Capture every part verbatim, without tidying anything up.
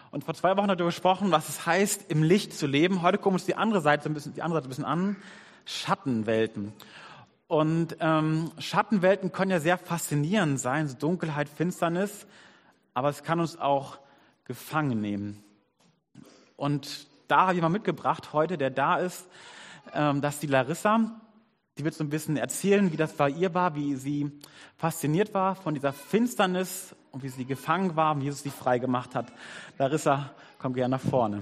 Und vor zwei Wochen haben wir gesprochen, was es heißt, im Licht zu leben. Heute gucken wir uns die andere Seite ein bisschen, die andere Seite ein bisschen an. Schattenwelten. Und ähm, Schattenwelten können ja sehr faszinierend sein, so Dunkelheit, Finsternis, aber es kann uns auch gefangen nehmen. Und da habe ich jemanden mitgebracht heute, der da ist, ähm, das ist die Larissa. Die wird so ein bisschen erzählen, wie das bei ihr war, wie sie fasziniert war von dieser Finsternis und wie sie gefangen war und wie Jesus sie frei gemacht hat. Larissa, komm gerne nach vorne.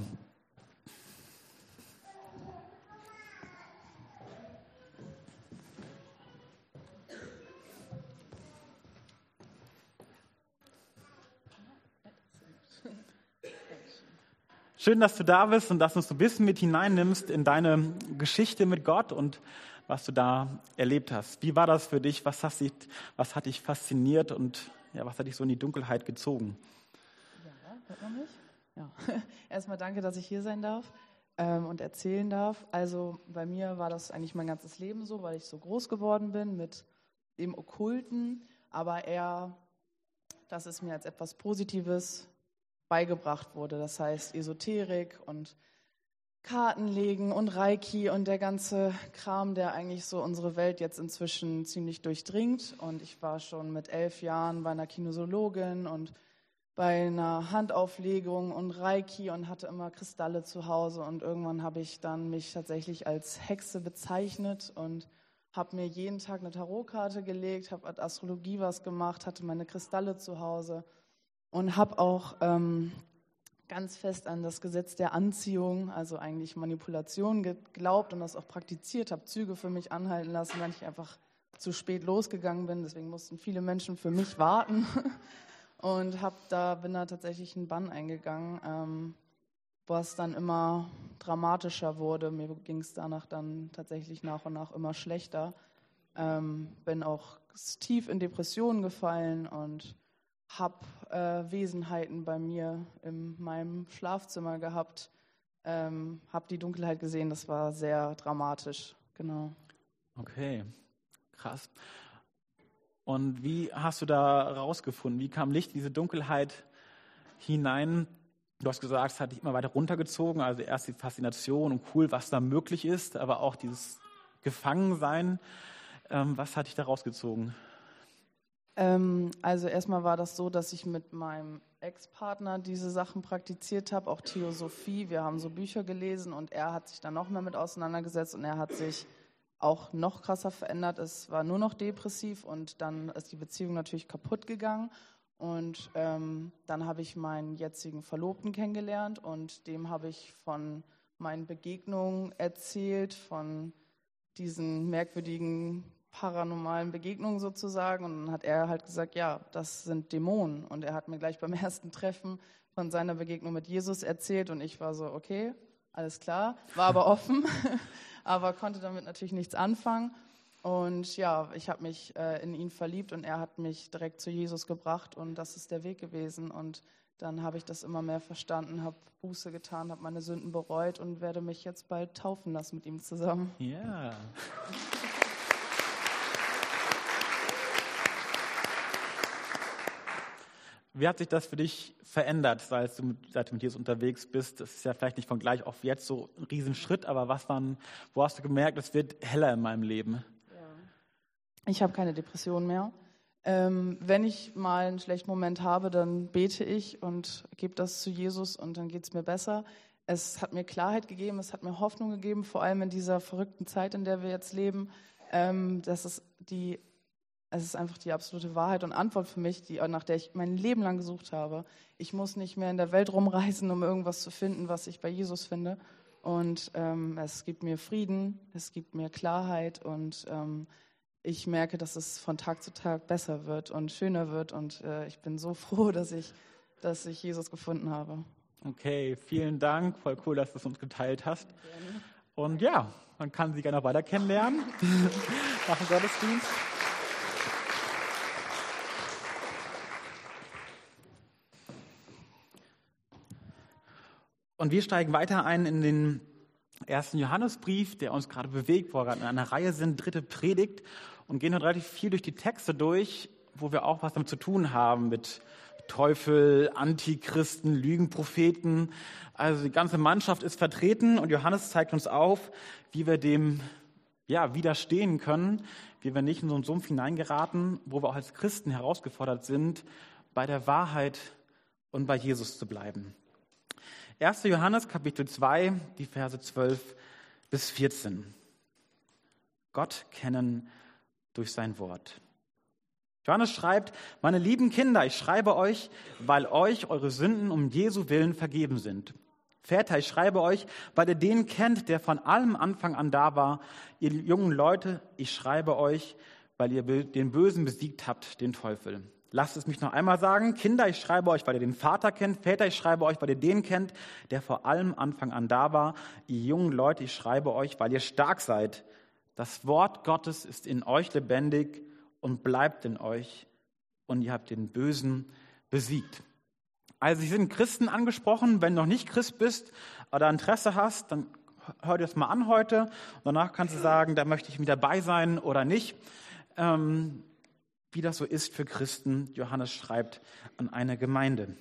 Schön, dass du da bist und dass du uns so ein bisschen mit hineinnimmst in deine Geschichte mit Gott und was du da erlebt hast. Wie war das für dich? Was, hast dich, was hat dich fasziniert und ja, was hat dich so in die Dunkelheit gezogen? Ja, hört man mich? Ja. Erstmal danke, dass ich hier sein darf ähm, und erzählen darf. Also bei mir war das eigentlich mein ganzes Leben so, weil ich so groß geworden bin mit dem Okkulten, aber eher, dass es mir als etwas Positives beigebracht wurde. Das heißt Esoterik und Kartenlegen und Reiki und der ganze Kram, der eigentlich so unsere Welt jetzt inzwischen ziemlich durchdringt. Und ich war schon mit elf Jahren bei einer Kinesiologin und bei einer Handauflegung und Reiki und hatte immer Kristalle zu Hause. Und irgendwann habe ich dann mich tatsächlich als Hexe bezeichnet und habe mir jeden Tag eine Tarotkarte gelegt, habe mit Astrologie was gemacht, hatte meine Kristalle zu Hause und habe auch ähm, ganz fest an das Gesetz der Anziehung, also eigentlich Manipulation geglaubt und das auch praktiziert, habe Züge für mich anhalten lassen, weil ich einfach zu spät losgegangen bin. Deswegen mussten viele Menschen für mich warten und hab da, bin da tatsächlich einen Bann eingegangen, ähm, was dann immer dramatischer wurde. Mir ging es danach dann tatsächlich nach und nach immer schlechter. Ähm, bin auch tief in Depressionen gefallen und habe äh, Wesenheiten bei mir in meinem Schlafzimmer gehabt, ähm, habe die Dunkelheit gesehen, das war sehr dramatisch, genau. Okay, krass. Und wie hast du da rausgefunden? Wie kam Licht in diese Dunkelheit hinein? Du hast gesagt, es hat dich immer weiter runtergezogen, also erst die Faszination und cool, was da möglich ist, aber auch dieses Gefangensein. Ähm, was hat dich da rausgezogen? Ähm, also erstmal war das so, dass ich mit meinem Ex-Partner diese Sachen praktiziert habe, auch Theosophie. Wir haben so Bücher gelesen und er hat sich dann noch mehr mit auseinandergesetzt und er hat sich auch noch krasser verändert. Es war nur noch depressiv und dann ist die Beziehung natürlich kaputt gegangen. Und ähm, dann habe ich meinen jetzigen Verlobten kennengelernt und dem habe ich von meinen Begegnungen erzählt, von diesen merkwürdigen paranormalen Begegnungen sozusagen. Und dann hat er halt gesagt, ja, das sind Dämonen. Und er hat mir gleich beim ersten Treffen von seiner Begegnung mit Jesus erzählt und ich war so, okay, alles klar, war aber offen, aber konnte damit natürlich nichts anfangen. Und ja, ich habe mich äh, in ihn verliebt und er hat mich direkt zu Jesus gebracht und das ist der Weg gewesen. Und dann habe ich das immer mehr verstanden, habe Buße getan, habe meine Sünden bereut und werde mich jetzt bald taufen lassen mit ihm zusammen. Ja. Wie hat sich das für dich verändert, seit du, mit, seit du mit Jesus unterwegs bist? Das ist ja vielleicht nicht von gleich auf jetzt so ein Riesenschritt, aber was waren, wo hast du gemerkt, es wird heller in meinem Leben? Ich habe keine Depression mehr. Ähm, wenn ich mal einen schlechten Moment habe, dann bete ich und gebe das zu Jesus und dann geht es mir besser. Es hat mir Klarheit gegeben, es hat mir Hoffnung gegeben, vor allem in dieser verrückten Zeit, in der wir jetzt leben. Ähm, das ist die, es ist einfach die absolute Wahrheit und Antwort für mich, die, nach der ich mein Leben lang gesucht habe. Ich muss nicht mehr in der Welt rumreisen, um irgendwas zu finden, was ich bei Jesus finde. Und ähm, es gibt mir Frieden, es gibt mir Klarheit und ähm, ich merke, dass es von Tag zu Tag besser wird und schöner wird und äh, ich bin so froh, dass ich, dass ich Jesus gefunden habe. Okay, vielen Dank. Voll cool, dass du es uns geteilt hast. Und ja, man kann sie gerne noch weiter kennenlernen nach dem Gottesdienst. Und wir steigen weiter ein in den ersten Johannesbrief, der uns gerade bewegt, wo wir gerade in einer Reihe sind, dritte Predigt, und gehen heute relativ viel durch die Texte durch wo wir auch was damit zu tun haben, mit Teufel, Antichristen, Lügenpropheten. Also die ganze Mannschaft ist vertreten und Johannes zeigt uns auf, wie wir dem ja, widerstehen können, wie wir nicht in so einen Sumpf hineingeraten, wo wir auch als Christen herausgefordert sind, bei der Wahrheit und bei Jesus zu bleiben. erster Johannes Kapitel zwei, die Verse zwölf bis vierzehn. Gott kennen durch sein Wort. Johannes schreibt, meine lieben Kinder, ich schreibe euch, weil euch eure Sünden um Jesu Willen vergeben sind. Väter, ich schreibe euch, weil ihr den kennt, der von allem Anfang an da war. Ihr jungen Leute, ich schreibe euch, weil ihr den Bösen besiegt habt, den Teufel. Lasst es mich noch einmal sagen. Kinder, ich schreibe euch, weil ihr den Vater kennt. Väter, ich schreibe euch, weil ihr den kennt, der vor allem Anfang an da war. Ihr jungen Leute, ich schreibe euch, weil ihr stark seid. Das Wort Gottes ist in euch lebendig und bleibt in euch. Und ihr habt den Bösen besiegt. Also hier sind Christen angesprochen. Wenn du noch nicht Christ bist oder Interesse hast, dann hör dir das mal an heute. Und danach kannst du sagen, da möchte ich mit dabei sein oder nicht. Ähm, wie das so ist für Christen. Johannes schreibt an eine Gemeinde.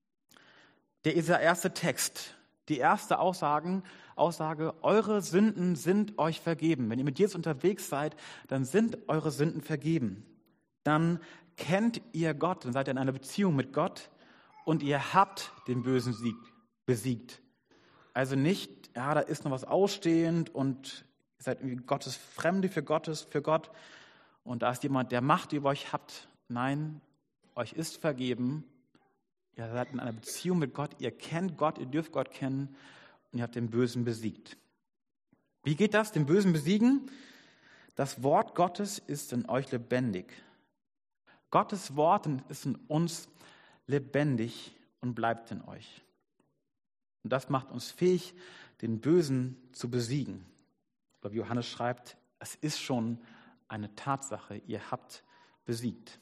Der ist der erste Text, die erste Aussagen, Aussage, eure Sünden sind euch vergeben. Wenn ihr mit Jesus unterwegs seid, dann sind eure Sünden vergeben. Dann kennt ihr Gott, dann seid ihr in einer Beziehung mit Gott und ihr habt den bösen Sieg besiegt. Also nicht, ja, da ist noch was ausstehend und ihr seid irgendwie Gottes Fremde für Gottes, für Gott. Und da ist jemand, der Macht über euch habt. Nein, euch ist vergeben. Ihr seid in einer Beziehung mit Gott. Ihr kennt Gott, ihr dürft Gott kennen. Und ihr habt den Bösen besiegt. Wie geht das, den Bösen besiegen? Das Wort Gottes ist in euch lebendig. Gottes Wort ist in uns lebendig und bleibt in euch. Und das macht uns fähig, den Bösen zu besiegen. Aber wie Johannes schreibt, es ist schon eine Tatsache, ihr habt besiegt.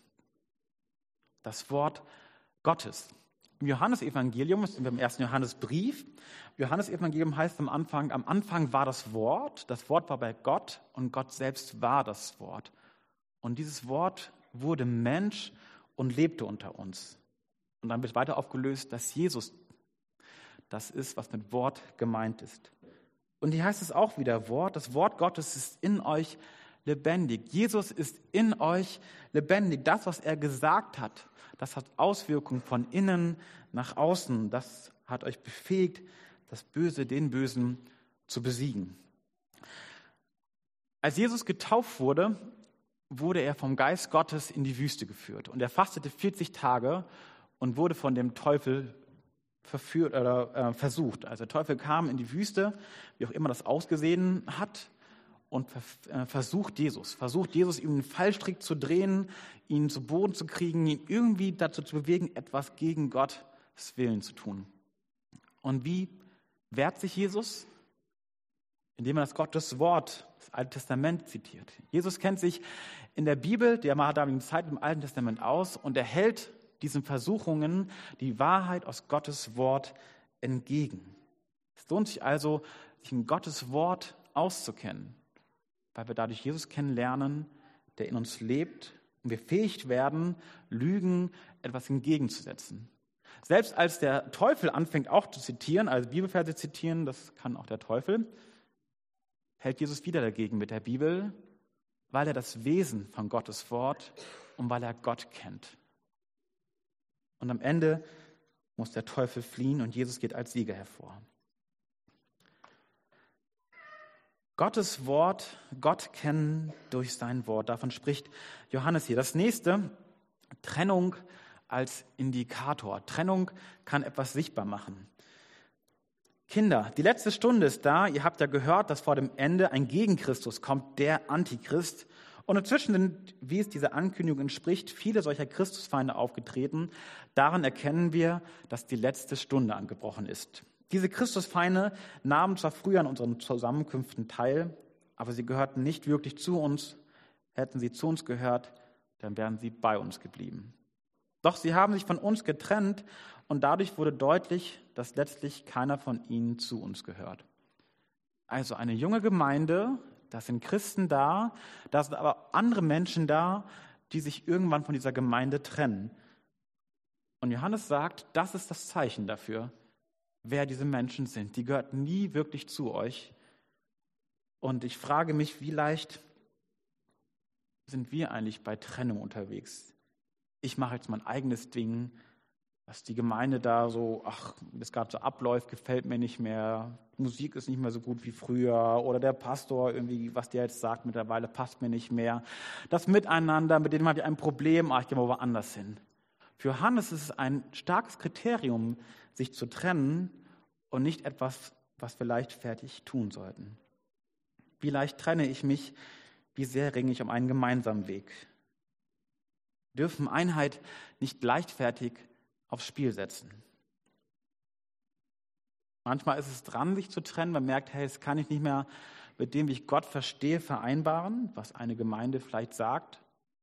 Das Wort Gottes. Im Johannesevangelium, sind wir im ersten Johannesbrief, Johannesevangelium heißt am Anfang, am Anfang war das Wort, das Wort war bei Gott und Gott selbst war das Wort. Und dieses Wort wurde Mensch und lebte unter uns. Und dann wird weiter aufgelöst, dass Jesus das ist, was mit Wort gemeint ist. Und hier heißt es auch wieder Wort, das Wort Gottes ist in euch lebendig. Jesus ist in euch lebendig. Das, was er gesagt hat, das hat Auswirkungen von innen nach außen. Das hat euch befähigt, das Böse, den Bösen zu besiegen. Als Jesus getauft wurde, wurde er vom Geist Gottes in die Wüste geführt. Und er fastete vierzig Tage und wurde von dem Teufel verführt oder äh, versucht. Also der Teufel kam in die Wüste, wie auch immer das ausgesehen hat, und versucht Jesus, versucht Jesus, ihm einen Fallstrick zu drehen, ihn zu Boden zu kriegen, ihn irgendwie dazu zu bewegen, etwas gegen Gottes Willen zu tun. Und wie wehrt sich Jesus? Indem er das Gottes Wort, das Alte Testament zitiert. Jesus kennt sich in der Bibel, der damaligen Zeit im Alten Testament aus und er hält diesen Versuchungen die Wahrheit aus Gottes Wort entgegen. Es lohnt sich also, sich in Gottes Wort auszukennen, weil wir dadurch Jesus kennenlernen, der in uns lebt und wir fähig werden, Lügen etwas entgegenzusetzen. Selbst als der Teufel anfängt auch zu zitieren, also Bibelverse zitieren, das kann auch der Teufel, hält Jesus wieder dagegen mit der Bibel, weil er das Wesen von Gottes Wort und weil er Gott kennt. Und am Ende muss der Teufel fliehen und Jesus geht als Sieger hervor. Gottes Wort, Gott kennen durch sein Wort. Davon spricht Johannes hier. Das nächste, Trennung als Indikator. Trennung kann etwas sichtbar machen. Kinder, die letzte Stunde ist da. Ihr habt ja gehört, dass vor dem Ende ein Gegenchristus kommt, der Antichrist. Und inzwischen sind, wie es dieser Ankündigung entspricht, viele solcher Christusfeinde aufgetreten. Daran erkennen wir, dass die letzte Stunde angebrochen ist. Diese Christusfeinde nahmen zwar früher an unseren Zusammenkünften teil, aber sie gehörten nicht wirklich zu uns. Hätten sie zu uns gehört, dann wären sie bei uns geblieben. Doch sie haben sich von uns getrennt und dadurch wurde deutlich, dass letztlich keiner von ihnen zu uns gehört. Also eine junge Gemeinde, da sind Christen da, da sind aber andere Menschen da, die sich irgendwann von dieser Gemeinde trennen. Und Johannes sagt, das ist das Zeichen dafür, wer diese Menschen sind. Die gehörten nie wirklich zu euch. Und ich frage mich, wie leicht sind wir eigentlich bei Trennung unterwegs? Ich mache jetzt mein eigenes Ding, was die Gemeinde da so, ach, das gerade so abläuft, gefällt mir nicht mehr. Musik ist nicht mehr so gut wie früher. Oder der Pastor, irgendwie, was der jetzt sagt, mittlerweile passt mir nicht mehr. Das Miteinander, mit dem habe ich ein Problem, ach, ich gehe mal woanders hin. Für Johannes ist es ein starkes Kriterium, sich zu trennen und nicht etwas, was wir leichtfertig tun sollten. Wie leicht trenne ich mich? Wie sehr ringe ich um einen gemeinsamen Weg? Wir dürfen Einheit nicht leichtfertig aufs Spiel setzen. Manchmal ist es dran, sich zu trennen. Man merkt, hey, das kann ich nicht mehr mit dem, wie ich Gott verstehe, vereinbaren, was eine Gemeinde vielleicht sagt.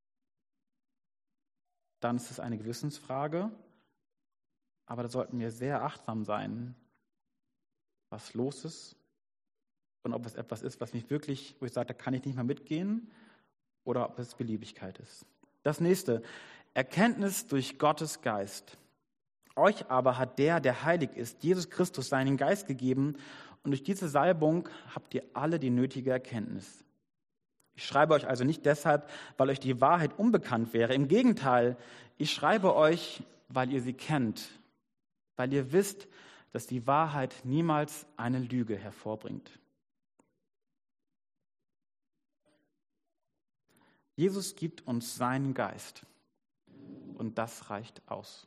Dann ist es eine Gewissensfrage. Aber da sollten wir sehr achtsam sein, was los ist und ob es etwas ist, was mich wirklich, wo ich sage, da kann ich nicht mehr mitgehen, oder ob es Beliebigkeit ist. Das nächste, Erkenntnis durch Gottes Geist. Euch aber hat der, der heilig ist, Jesus Christus, seinen Geist gegeben, und durch diese Salbung habt ihr alle die nötige Erkenntnis. Ich schreibe euch also nicht deshalb, weil euch die Wahrheit unbekannt wäre. Im Gegenteil, ich schreibe euch, weil ihr sie kennt, weil ihr wisst, dass die Wahrheit niemals eine Lüge hervorbringt. Jesus gibt uns seinen Geist und das reicht aus.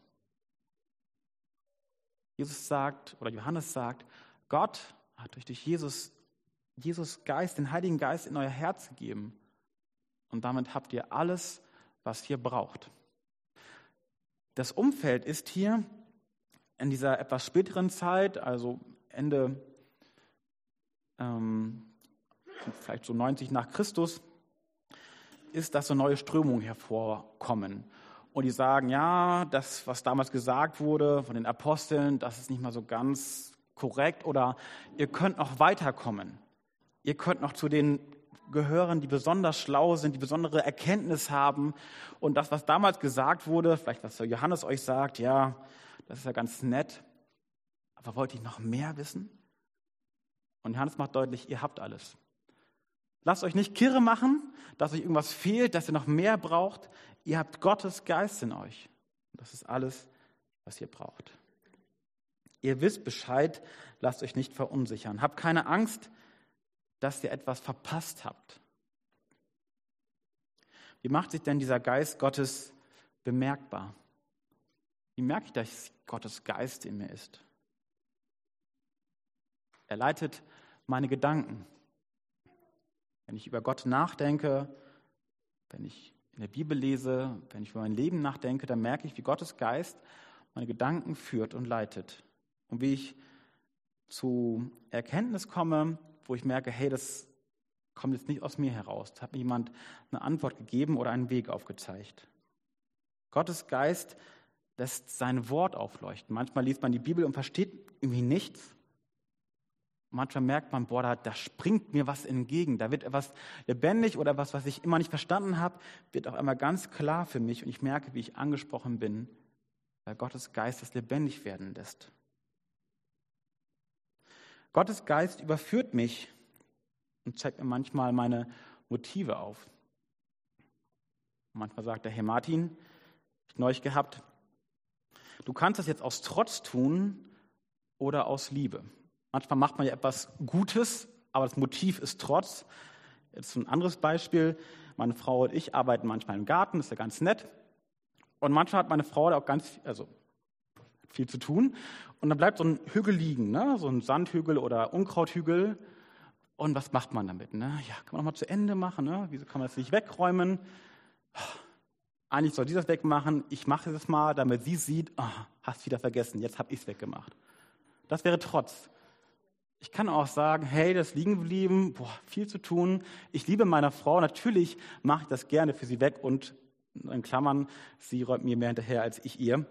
Jesus sagt, oder Johannes sagt, Gott hat euch durch Jesus, Jesus Geist, den Heiligen Geist in euer Herz gegeben und damit habt ihr alles, was ihr braucht. Das Umfeld ist hier in dieser etwas späteren Zeit, also Ende, ähm, vielleicht so neunzig nach Christus, ist, dass so neue Strömungen hervorkommen. Und die sagen, ja, das, was damals gesagt wurde von den Aposteln, das ist nicht mal so ganz korrekt, oder ihr könnt noch weiterkommen. Ihr könnt noch zu den gehören, die besonders schlau sind, die besondere Erkenntnis haben. Und das, was damals gesagt wurde, vielleicht was Johannes euch sagt, ja, das ist ja ganz nett, aber wollt ihr noch mehr wissen? Und Johannes macht deutlich, ihr habt alles. Lasst euch nicht kirre machen, dass euch irgendwas fehlt, dass ihr noch mehr braucht. Ihr habt Gottes Geist in euch. Das ist alles, was ihr braucht. Ihr wisst Bescheid, lasst euch nicht verunsichern. Habt keine Angst, dass ihr etwas verpasst habt. Wie macht sich denn dieser Geist Gottes bemerkbar? Wie merke ich, dass Gottes Geist in mir ist? Er leitet meine Gedanken. Wenn ich über Gott nachdenke, wenn ich in der Bibel lese, wenn ich über mein Leben nachdenke, dann merke ich, wie Gottes Geist meine Gedanken führt und leitet. Und wie ich zu Erkenntnis komme, wo ich merke, hey, das kommt jetzt nicht aus mir heraus. Da hat mir jemand eine Antwort gegeben oder einen Weg aufgezeigt. Gottes Geist lässt sein Wort aufleuchten. Manchmal liest man die Bibel und versteht irgendwie nichts. Manchmal merkt man, boah, da, da springt mir was entgegen. Da wird etwas lebendig oder was, was ich immer nicht verstanden habe, wird auf einmal ganz klar für mich. Und ich merke, wie ich angesprochen bin, weil Gottes Geist das lebendig werden lässt. Gottes Geist überführt mich und zeigt mir manchmal meine Motive auf. Manchmal sagt er, hey Martin, ich habe neulich gehabt, du kannst das jetzt aus Trotz tun oder aus Liebe. Manchmal macht man ja etwas Gutes, aber das Motiv ist Trotz. Jetzt ein anderes Beispiel. Meine Frau und ich arbeiten manchmal im Garten, ist ja ganz nett. Und manchmal hat meine Frau da auch ganz also viel zu tun. Und dann bleibt so ein Hügel liegen, ne? So ein Sandhügel oder Unkrauthügel. Und was macht man damit? Ne? Ja, kann man noch mal zu Ende machen. Ne? Wieso kann man das nicht wegräumen? Eigentlich soll sie das wegmachen. Ich mache das mal, damit sie sieht, oh, hast wieder vergessen, jetzt habe ich es weggemacht. Das wäre Trotz. Ich kann auch sagen, hey, das ist liegen geblieben, boah, viel zu tun. Ich liebe meine Frau, natürlich mache ich das gerne für sie weg und in Klammern, sie räumt mir mehr hinterher als ich ihr.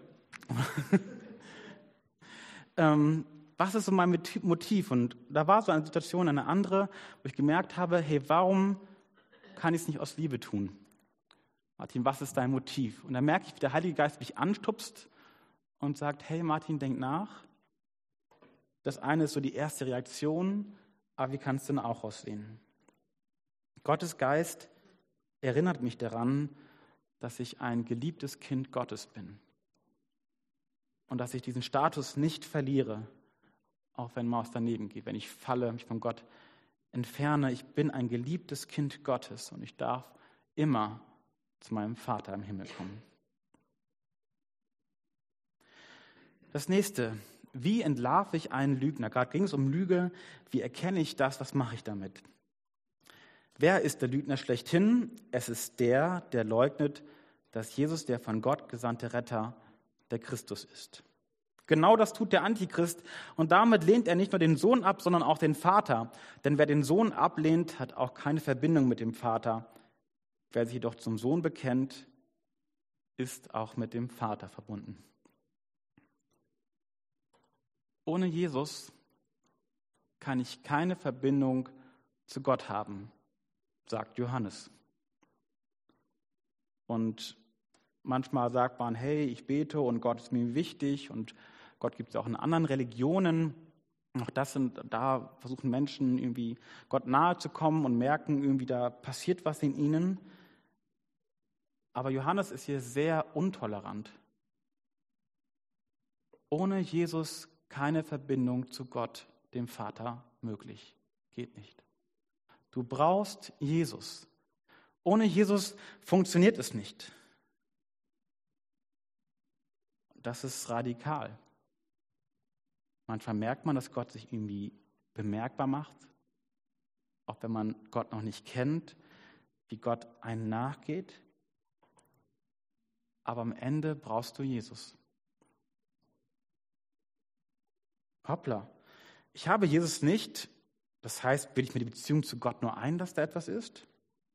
ähm, was ist so mein Motiv? Und da war so eine Situation, eine andere, wo ich gemerkt habe, hey, warum kann ich es nicht aus Liebe tun? Martin, was ist dein Motiv? Und dann merke ich, wie der Heilige Geist mich anstupst und sagt, hey Martin, denk nach. Das eine ist so die erste Reaktion, aber wie kann es denn auch aussehen? Gottes Geist erinnert mich daran, dass ich ein geliebtes Kind Gottes bin und dass ich diesen Status nicht verliere, auch wenn Maus daneben geht, wenn ich falle, mich von Gott entferne. Ich bin ein geliebtes Kind Gottes und ich darf immer zu meinem Vater im Himmel kommen. Das nächste, wie entlarve ich einen Lügner? Gerade ging es um Lüge. Wie erkenne ich das? Was mache ich damit? Wer ist der Lügner schlechthin? Es ist der, der leugnet, dass Jesus der von Gott gesandte Retter, der Christus ist. Genau das tut der Antichrist und damit lehnt er nicht nur den Sohn ab, sondern auch den Vater. Denn wer den Sohn ablehnt, hat auch keine Verbindung mit dem Vater. Wer sich jedoch zum Sohn bekennt, ist auch mit dem Vater verbunden. Ohne Jesus kann ich keine Verbindung zu Gott haben, sagt Johannes. Und manchmal sagt man, hey, ich bete und Gott ist mir wichtig und Gott gibt es auch in anderen Religionen. Auch das sind, da versuchen Menschen irgendwie Gott nahe zu kommen und merken irgendwie, da passiert was in ihnen. Aber Johannes ist hier sehr untolerant. Ohne Jesus keine Verbindung zu Gott, dem Vater, möglich. Geht nicht. Du brauchst Jesus. Ohne Jesus funktioniert es nicht. Das ist radikal. Manchmal merkt man, dass Gott sich irgendwie bemerkbar macht, auch wenn man Gott noch nicht kennt, wie Gott einen nachgeht. Aber am Ende brauchst du Jesus. Hoppla, ich habe Jesus nicht, das heißt, bilde ich mir die Beziehung zu Gott nur ein, dass da etwas ist?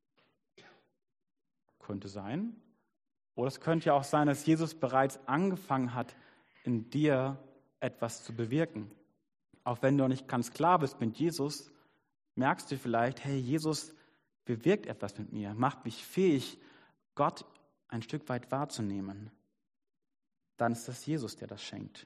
Könnte sein. Oder es könnte ja auch sein, dass Jesus bereits angefangen hat, in dir etwas zu bewirken. Auch wenn du noch nicht ganz klar bist mit Jesus, merkst du vielleicht, hey, Jesus bewirkt etwas mit mir, macht mich fähig, Gott ein Stück weit wahrzunehmen. Dann ist das Jesus, der das schenkt.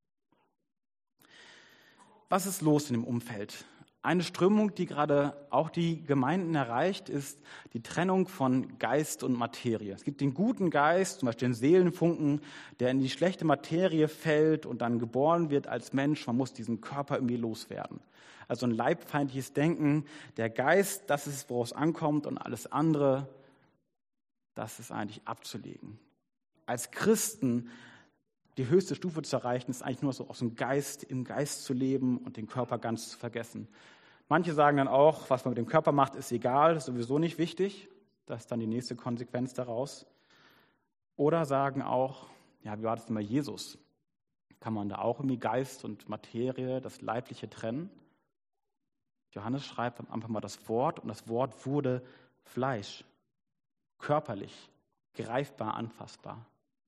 Was ist los in dem Umfeld? Eine Strömung, die gerade auch die Gemeinden erreicht, ist die Trennung von Geist und Materie. Es gibt den guten Geist, zum Beispiel den Seelenfunken, der in die schlechte Materie fällt und dann geboren wird als Mensch. Man muss diesen Körper irgendwie loswerden. Also ein leibfeindliches Denken. Der Geist, das ist, woraus es ankommt, und alles andere, das ist eigentlich abzulegen. Als Christen die höchste Stufe zu erreichen, ist eigentlich nur so aus dem Geist, im Geist zu leben und den Körper ganz zu vergessen. Manche sagen dann auch, was man mit dem Körper macht, ist egal, ist sowieso nicht wichtig. Das ist dann die nächste Konsequenz daraus. Oder sagen auch, ja, wie war das denn bei Jesus? Kann man da auch irgendwie Geist und Materie, das Leibliche trennen? Johannes schreibt am Anfang mal das Wort und das Wort wurde Fleisch, körperlich, greifbar, anfassbar.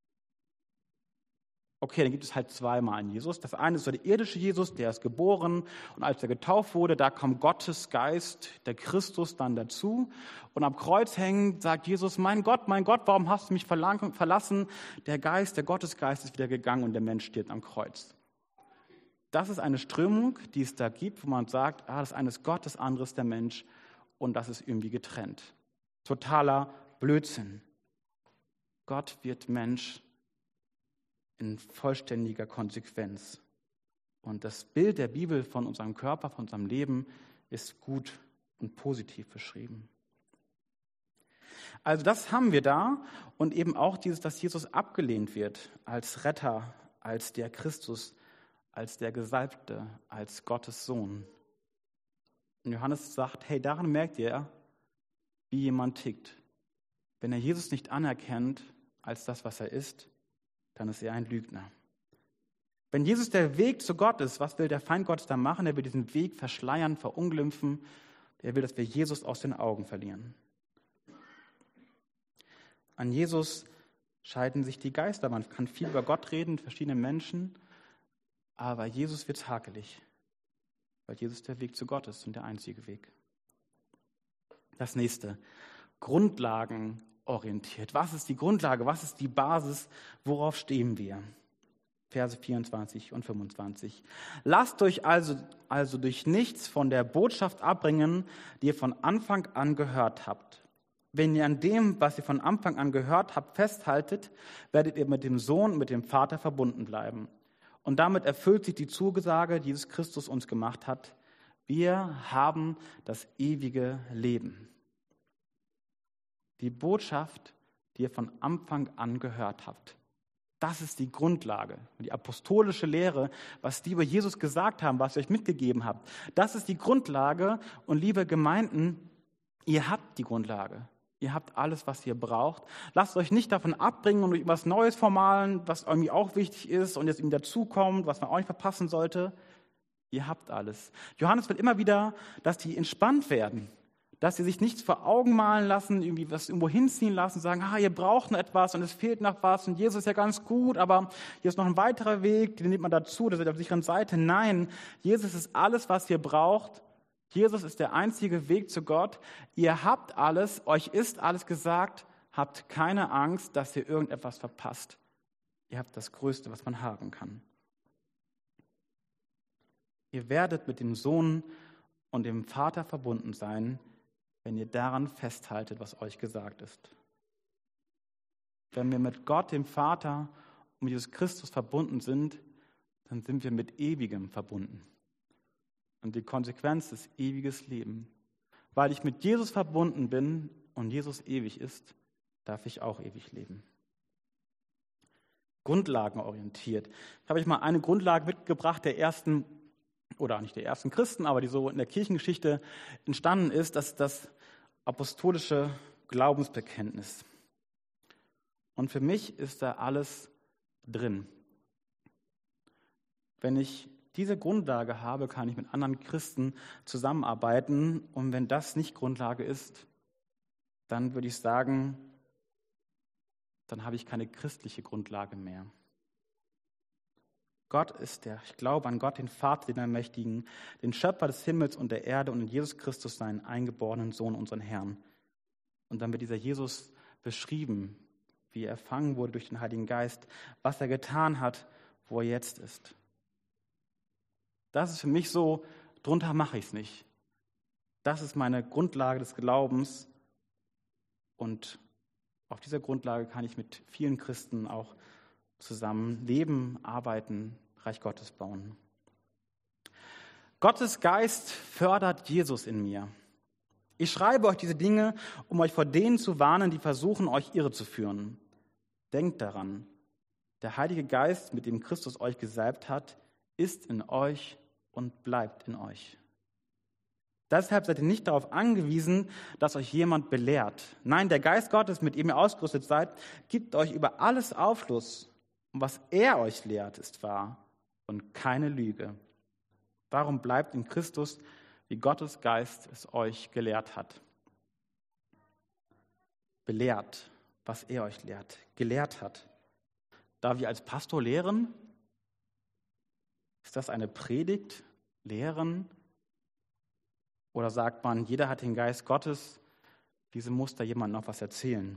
Okay, dann gibt es halt zweimal einen Jesus. Das eine ist so der irdische Jesus, der ist geboren und als er getauft wurde, da kam Gottes Geist, der Christus, dann dazu. Und am Kreuz hängend sagt Jesus, mein Gott, mein Gott, warum hast du mich verlassen? Der Geist, der Gottesgeist ist wieder gegangen und der Mensch stirbt am Kreuz. Das ist eine Strömung, die es da gibt, wo man sagt, ah, das eine ist Gott, das andere ist der Mensch und das ist irgendwie getrennt. Totaler Blödsinn. Gott wird Mensch in vollständiger Konsequenz. Und das Bild der Bibel von unserem Körper, von unserem Leben ist gut und positiv beschrieben. Also das haben wir da und eben auch dieses, dass Jesus abgelehnt wird als Retter, als der Christus, als der Gesalbte, als Gottes Sohn. Und Johannes sagt, hey, daran merkt ihr, wie jemand tickt. Wenn er Jesus nicht anerkennt als das, was er ist, dann ist er ein Lügner. Wenn Jesus der Weg zu Gott ist, was will der Feind Gottes da machen? Er will diesen Weg verschleiern, verunglimpfen. Er will, dass wir Jesus aus den Augen verlieren. An Jesus scheiden sich die Geister. Man kann viel über Gott reden, mit verschiedenen Menschen, aber Jesus wird hakelig, weil Jesus der Weg zu Gott ist und der einzige Weg. Das nächste, Grundlagen orientiert. Was ist die Grundlage? Was ist die Basis? Worauf stehen wir? Verse vierundzwanzig und fünfundzwanzig. Lasst euch also, also durch nichts von der Botschaft abbringen, die ihr von Anfang an gehört habt. Wenn ihr an dem, was ihr von Anfang an gehört habt, festhaltet, werdet ihr mit dem Sohn, mit dem Vater verbunden bleiben. Und damit erfüllt sich die Zusage, die Jesus Christus uns gemacht hat. Wir haben das ewige Leben. Die Botschaft, die ihr von Anfang an gehört habt. Das ist die Grundlage. Die apostolische Lehre, was die über Jesus gesagt haben, was ich euch mitgegeben habe. Das ist die Grundlage. Und liebe Gemeinden, ihr habt die Grundlage. Ihr habt alles, was ihr braucht. Lasst euch nicht davon abbringen und was Neues formalen, was irgendwie auch wichtig ist und jetzt ihm dazukommt, was man auch nicht verpassen sollte. Ihr habt alles. Johannes will immer wieder, dass die entspannt werden. Dass sie sich nichts vor Augen malen lassen, irgendwie was irgendwo hinziehen lassen, sagen, ah, ihr braucht noch etwas und es fehlt noch was und Jesus ist ja ganz gut, aber hier ist noch ein weiterer Weg, den nimmt man dazu, das ist auf der sicheren Seite. Nein, Jesus ist alles, was ihr braucht. Jesus ist der einzige Weg zu Gott. Ihr habt alles, euch ist alles gesagt, habt keine Angst, dass ihr irgendetwas verpasst. Ihr habt das Größte, was man haben kann. Ihr werdet mit dem Sohn und dem Vater verbunden sein, wenn ihr daran festhaltet, was euch gesagt ist. Wenn wir mit Gott, dem Vater und mit Jesus Christus verbunden sind, dann sind wir mit Ewigem verbunden. Und die Konsequenz ist ewiges Leben. Weil ich mit Jesus verbunden bin und Jesus ewig ist, darf ich auch ewig leben. Grundlagenorientiert. Ich habe euch mal eine Grundlage mitgebracht der ersten oder nicht der ersten Christen, aber die so in der Kirchengeschichte entstanden ist, das ist das apostolische Glaubensbekenntnis. Und für mich ist da alles drin. Wenn ich diese Grundlage habe, kann ich mit anderen Christen zusammenarbeiten. Und wenn das nicht Grundlage ist, dann würde ich sagen, dann habe ich keine christliche Grundlage mehr. Gott ist der, ich glaube an Gott, den Vater, den Allmächtigen, den Schöpfer des Himmels und der Erde und in Jesus Christus, seinen eingeborenen Sohn, unseren Herrn. Und dann wird dieser Jesus beschrieben, wie er erfangen wurde durch den Heiligen Geist, was er getan hat, wo er jetzt ist. Das ist für mich so, drunter mache ich es nicht. Das ist meine Grundlage des Glaubens und auf dieser Grundlage kann ich mit vielen Christen auch zusammen leben, arbeiten, Reich Gottes bauen. Gottes Geist fördert Jesus in mir. Ich schreibe euch diese Dinge, um euch vor denen zu warnen, die versuchen, euch irre zu führen. Denkt daran, der Heilige Geist, mit dem Christus euch gesalbt hat, ist in euch und bleibt in euch. Deshalb seid ihr nicht darauf angewiesen, dass euch jemand belehrt. Nein, der Geist Gottes, mit dem ihr ausgerüstet seid, gibt euch über alles Aufschluss. Und was er euch lehrt, ist wahr und keine Lüge. Darum bleibt in Christus, wie Gottes Geist es euch gelehrt hat. Belehrt, was er euch lehrt, gelehrt hat. Darf ich als Pastor lehren? Ist das eine Predigt, lehren? Oder sagt man, jeder hat den Geist Gottes, diese muss da jemand noch was erzählen?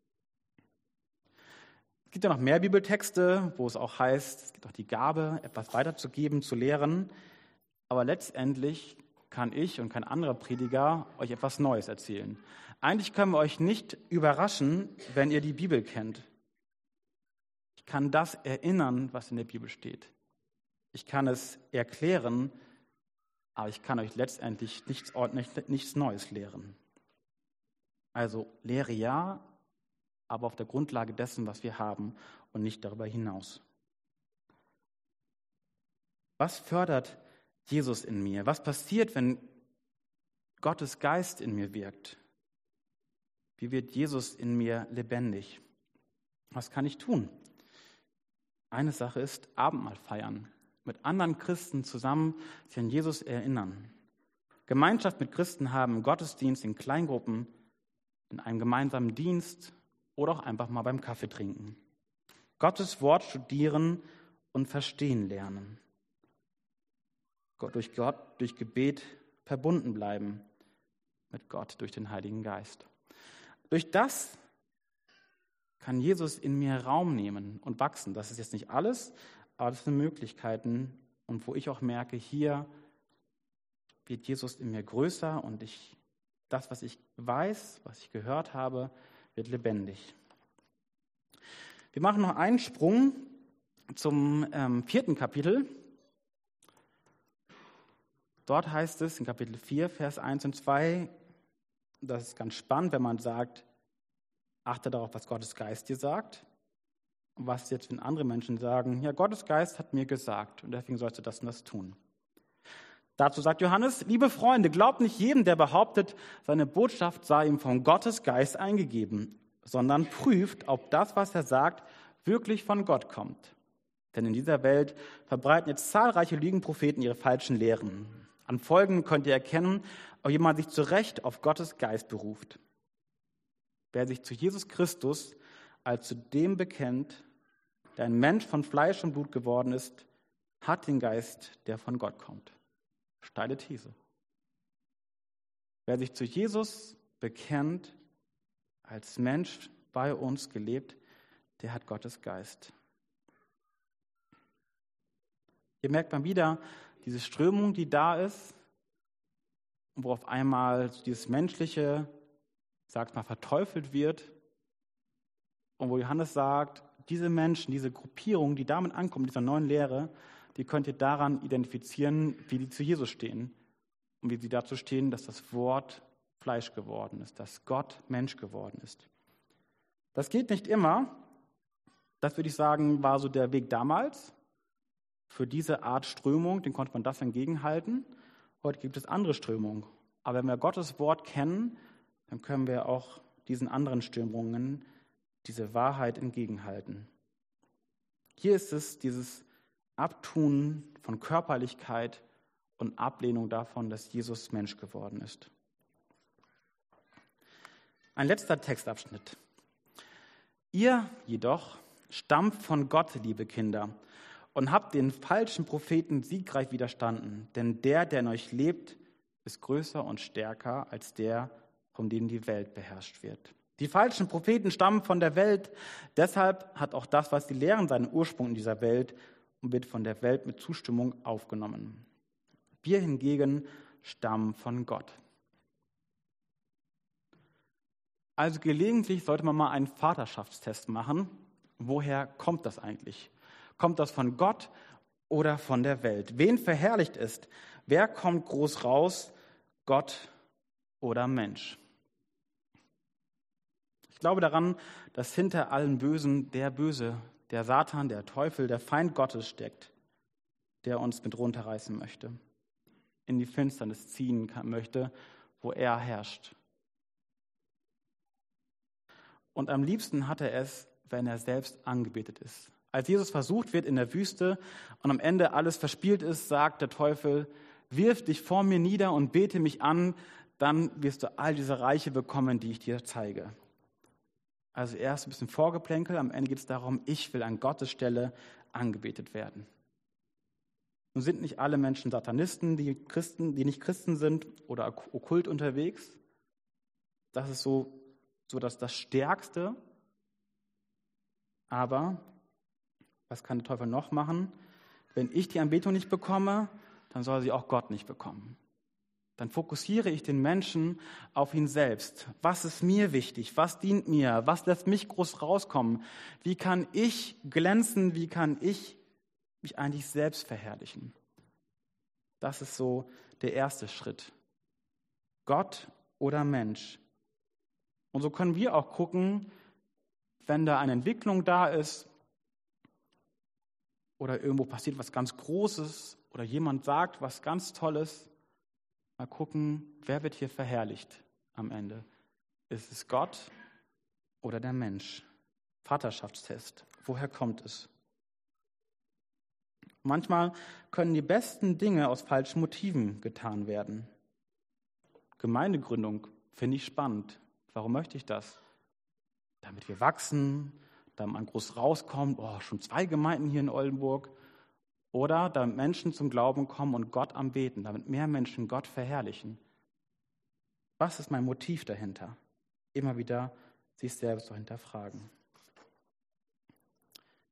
Es gibt ja noch mehr Bibeltexte, wo es auch heißt, es gibt auch die Gabe, etwas weiterzugeben, zu lehren. Aber letztendlich kann ich und kein anderer Prediger euch etwas Neues erzählen. Eigentlich können wir euch nicht überraschen, wenn ihr die Bibel kennt. Ich kann das erinnern, was in der Bibel steht. Ich kann es erklären, aber ich kann euch letztendlich nichts, nichts Neues lehren. Also Lehre ja, aber auf der Grundlage dessen, was wir haben und nicht darüber hinaus. Was fördert Jesus in mir? Was passiert, wenn Gottes Geist in mir wirkt? Wie wird Jesus in mir lebendig? Was kann ich tun? Eine Sache ist Abendmahl feiern. Mit anderen Christen zusammen sich an Jesus erinnern. Gemeinschaft mit Christen haben im Gottesdienst, in Kleingruppen, in einem gemeinsamen Dienst oder auch einfach mal beim Kaffee trinken. Gottes Wort studieren und verstehen lernen. Gott, durch Gott, durch Gebet verbunden bleiben mit Gott, durch den Heiligen Geist. Durch das kann Jesus in mir Raum nehmen und wachsen. Das ist jetzt nicht alles, aber das sind Möglichkeiten. Und wo ich auch merke, hier wird Jesus in mir größer und ich, das, was ich weiß, was ich gehört habe, wird lebendig. Wir machen noch einen Sprung zum ähm, vierten Kapitel. Dort heißt es in Kapitel vier, Vers eins und zwei, das ist ganz spannend, wenn man sagt, achte darauf, was Gottes Geist dir sagt. Und was jetzt, wenn andere Menschen sagen, ja, Gottes Geist hat mir gesagt und deswegen sollst du das und das tun. Dazu sagt Johannes, liebe Freunde, glaubt nicht jedem, der behauptet, seine Botschaft sei ihm von Gottes Geist eingegeben, sondern prüft, ob das, was er sagt, wirklich von Gott kommt. Denn in dieser Welt verbreiten jetzt zahlreiche Lügenpropheten ihre falschen Lehren. An Folgen könnt ihr erkennen, ob jemand sich zu Recht auf Gottes Geist beruft. Wer sich zu Jesus Christus als zu dem bekennt, der ein Mensch von Fleisch und Blut geworden ist, hat den Geist, der von Gott kommt. Steile These. Wer sich zu Jesus bekennt, als Mensch bei uns gelebt, der hat Gottes Geist. Hier merkt man wieder diese Strömung, die da ist, wo auf einmal dieses Menschliche, sagt mal, verteufelt wird. Und wo Johannes sagt, diese Menschen, diese Gruppierung, die damit ankommen, dieser neuen Lehre, die könnt ihr daran identifizieren, wie die zu Jesus stehen. Und wie sie dazu stehen, dass das Wort Fleisch geworden ist, dass Gott Mensch geworden ist. Das geht nicht immer. Das würde ich sagen, war so der Weg damals. Für diese Art Strömung, den konnte man das entgegenhalten. Heute gibt es andere Strömungen. Aber wenn wir Gottes Wort kennen, dann können wir auch diesen anderen Strömungen diese Wahrheit entgegenhalten. Hier ist es dieses Abtun von Körperlichkeit und Ablehnung davon, dass Jesus Mensch geworden ist. Ein letzter Textabschnitt. Ihr jedoch stammt von Gott, liebe Kinder, und habt den falschen Propheten siegreich widerstanden. Denn der, der in euch lebt, ist größer und stärker als der, von dem die Welt beherrscht wird. Die falschen Propheten stammen von der Welt, deshalb hat auch das, was sie lehren, seinen Ursprung in dieser Welt und wird von der Welt mit Zustimmung aufgenommen. Wir hingegen stammen von Gott. Also gelegentlich sollte man mal einen Vaterschaftstest machen. Woher kommt das eigentlich? Kommt das von Gott oder von der Welt? Wen verherrlicht ist? Wer kommt groß raus? Gott oder Mensch? Ich glaube daran, dass hinter allen Bösen der Böse, der Satan, der Teufel, der Feind Gottes steckt, der uns mit runterreißen möchte, in die Finsternis ziehen kann, möchte, wo er herrscht. Und am liebsten hat er es, wenn er selbst angebetet ist. Als Jesus versucht wird in der Wüste und am Ende alles verspielt ist, sagt der Teufel, wirf dich vor mir nieder und bete mich an, dann wirst du all diese Reiche bekommen, die ich dir zeige. Also erst ein bisschen Vorgeplänkel, am Ende geht es darum, ich will an Gottes Stelle angebetet werden. Nun sind nicht alle Menschen Satanisten, die Christen, die nicht Christen sind oder okkult unterwegs. Das ist so, so das, das Stärkste. Aber was kann der Teufel noch machen? Wenn ich die Anbetung nicht bekomme, dann soll sie auch Gott nicht bekommen. Dann fokussiere ich den Menschen auf ihn selbst. Was ist mir wichtig? Was dient mir? Was lässt mich groß rauskommen? Wie kann ich glänzen? Wie kann ich mich eigentlich selbst verherrlichen? Das ist so der erste Schritt. Gott oder Mensch. Und so können wir auch gucken, wenn da eine Entwicklung da ist oder irgendwo passiert was ganz Großes oder jemand sagt was ganz Tolles, mal gucken, wer wird hier verherrlicht am Ende? Ist es Gott oder der Mensch? Vaterschaftstest. Woher kommt es? Manchmal können die besten Dinge aus falschen Motiven getan werden. Gemeindegründung finde ich spannend. Warum möchte ich das? Damit wir wachsen, damit man groß rauskommt. Oh, schon zwei Gemeinden hier in Oldenburg. Oder damit Menschen zum Glauben kommen und Gott anbeten, damit mehr Menschen Gott verherrlichen. Was ist mein Motiv dahinter? Immer wieder sich selbst zu hinterfragen.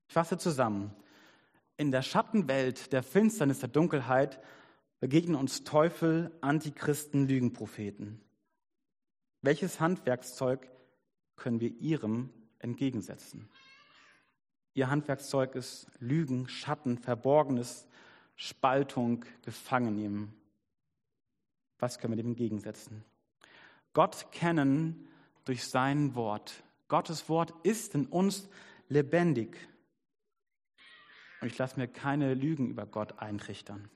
Ich fasse zusammen. In der Schattenwelt der Finsternis der Dunkelheit begegnen uns Teufel, Antichristen, Lügenpropheten. Welches Handwerkszeug können wir ihrem entgegensetzen? Ihr Handwerkszeug ist Lügen, Schatten, Verborgenes, Spaltung, Gefangennehmen. Was können wir dem entgegensetzen? Gott kennen durch sein Wort. Gottes Wort ist in uns lebendig. Und ich lasse mir keine Lügen über Gott eintrichtern.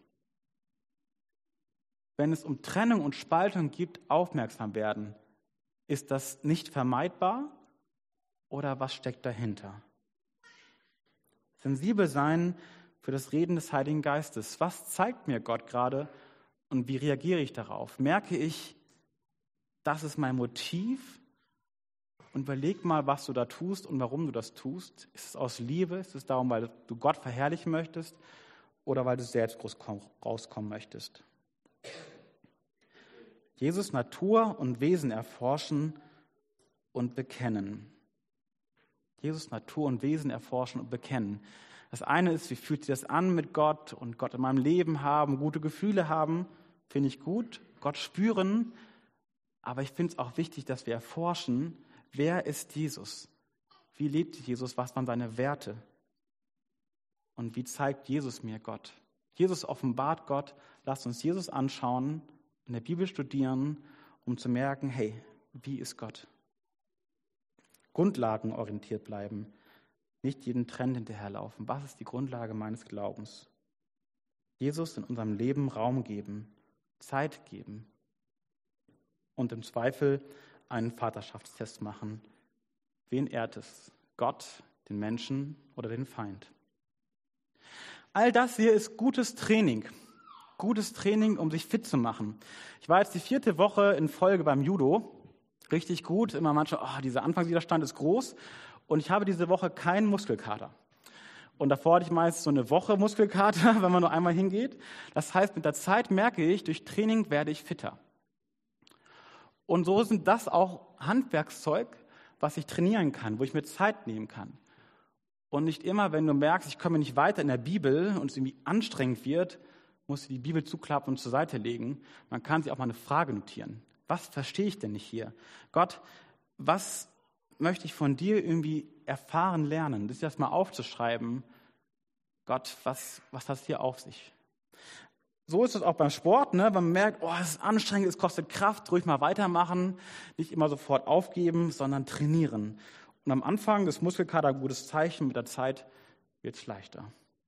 Wenn es um Trennung und Spaltung gibt, aufmerksam werden. Ist das nicht vermeidbar oder was steckt dahinter? Sensibel sein für das Reden des Heiligen Geistes. Was zeigt mir Gott gerade und wie reagiere ich darauf? Merke ich, das ist mein Motiv? Und überleg mal, was du da tust und warum du das tust. Ist es aus Liebe? Ist es darum, weil du Gott verherrlichen möchtest oder weil du selbst rauskommen möchtest? Jesus Natur und Wesen erforschen und bekennen. Jesus Natur und Wesen erforschen und bekennen. Das eine ist, wie fühlt sich das an mit Gott und Gott in meinem Leben haben, gute Gefühle haben, finde ich gut, Gott spüren. Aber ich finde es auch wichtig, dass wir erforschen, wer ist Jesus? Wie lebt Jesus? Was waren seine Werte? Und wie zeigt Jesus mir Gott? Jesus offenbart Gott. Lasst uns Jesus anschauen, in der Bibel studieren, um zu merken, hey, wie ist Gott? Grundlagenorientiert bleiben, nicht jeden Trend hinterherlaufen. Was ist die Grundlage meines Glaubens? Jesus in unserem Leben Raum geben, Zeit geben und im Zweifel einen Vaterschaftstest machen. Wen ehrt es? Gott, den Menschen oder den Feind? All das hier ist gutes Training. Gutes Training, um sich fit zu machen. Ich war jetzt die vierte Woche in Folge beim Judo. Richtig gut. Immer manchmal, oh, dieser Anfangswiderstand ist groß. Und ich habe diese Woche keinen Muskelkater. Und davor hatte ich meist so eine Woche Muskelkater, wenn man nur einmal hingeht. Das heißt, mit der Zeit merke ich, durch Training werde ich fitter. Und so sind das auch Handwerkszeug, was ich trainieren kann, wo ich mir Zeit nehmen kann. Und nicht immer, wenn du merkst, ich komme nicht weiter in der Bibel und es irgendwie anstrengend wird, musst du die Bibel zuklappen und zur Seite legen. Man kann sich auch mal eine Frage notieren. Was verstehe ich denn nicht hier? Gott, was möchte ich von dir irgendwie erfahren lernen? Das erst mal aufzuschreiben. Gott, was, was hat es hier auf sich? So ist es auch beim Sport, ne? Wenn man merkt, oh, es ist anstrengend, es kostet Kraft, ruhig mal weitermachen, nicht immer sofort aufgeben, sondern trainieren. Und am Anfang des Muskelkater ein gutes Zeichen, mit der Zeit wird es leichter.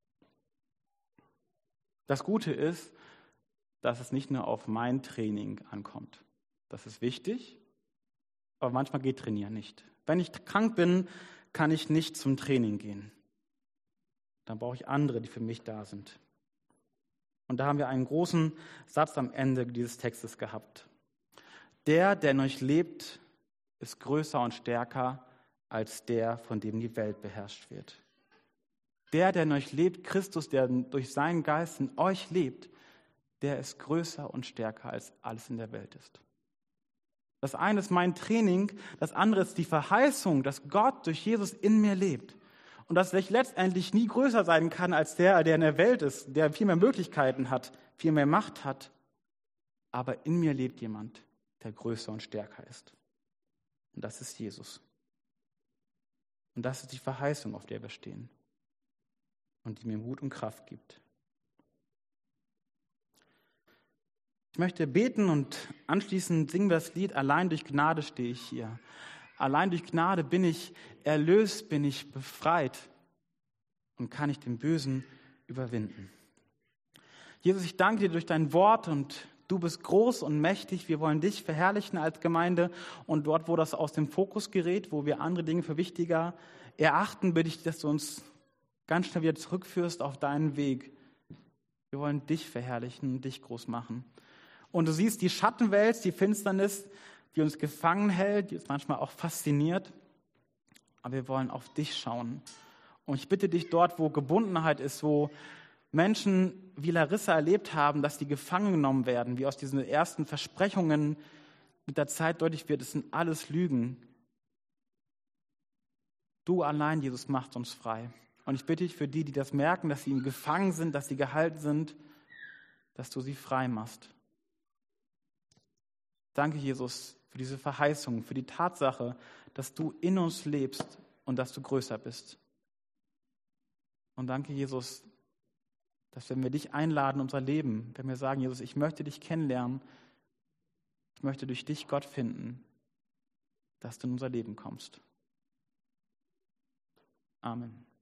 Das Gute ist, dass es nicht nur auf mein Training ankommt. Das ist wichtig, aber manchmal geht Trainieren nicht. Wenn ich krank bin, kann ich nicht zum Training gehen. Dann brauche ich andere, die für mich da sind. Und da haben wir einen großen Satz am Ende dieses Textes gehabt. Der, der in euch lebt, ist größer und stärker als der, von dem die Welt beherrscht wird. Der, der in euch lebt, Christus, der durch seinen Geist in euch lebt, der ist größer und stärker als alles in der Welt ist. Das eine ist mein Training, das andere ist die Verheißung, dass Gott durch Jesus in mir lebt. Und dass ich letztendlich nie größer sein kann als der, der in der Welt ist, der viel mehr Möglichkeiten hat, viel mehr Macht hat. Aber in mir lebt jemand, der größer und stärker ist. Und das ist Jesus. Und das ist die Verheißung, auf der wir stehen. Und die mir Mut und Kraft gibt. Ich möchte beten und anschließend singen wir das Lied Allein durch Gnade stehe ich hier. Allein durch Gnade bin ich erlöst, bin ich befreit und kann ich den Bösen überwinden. Jesus, ich danke dir durch dein Wort und du bist groß und mächtig. Wir wollen dich verherrlichen als Gemeinde und dort, wo das aus dem Fokus gerät, wo wir andere Dinge für wichtiger erachten, bitte ich, dass du uns ganz schnell wieder zurückführst auf deinen Weg. Wir wollen dich verherrlichen und dich groß machen. Und du siehst die Schattenwelt, die Finsternis, die uns gefangen hält, die uns manchmal auch fasziniert. Aber wir wollen auf dich schauen. Und ich bitte dich dort, wo Gebundenheit ist, wo Menschen wie Larissa erlebt haben, dass die gefangen genommen werden, wie aus diesen ersten Versprechungen mit der Zeit deutlich wird, es sind alles Lügen. Du allein, Jesus, machst uns frei. Und ich bitte dich für die, die das merken, dass sie gefangen sind, dass sie gehalten sind, dass du sie frei machst. Danke, Jesus, für diese Verheißung, für die Tatsache, dass du in uns lebst und dass du größer bist. Und danke, Jesus, dass wenn wir dich einladen in unser Leben, wenn wir sagen, Jesus, ich möchte dich kennenlernen, ich möchte durch dich Gott finden, dass du in unser Leben kommst. Amen.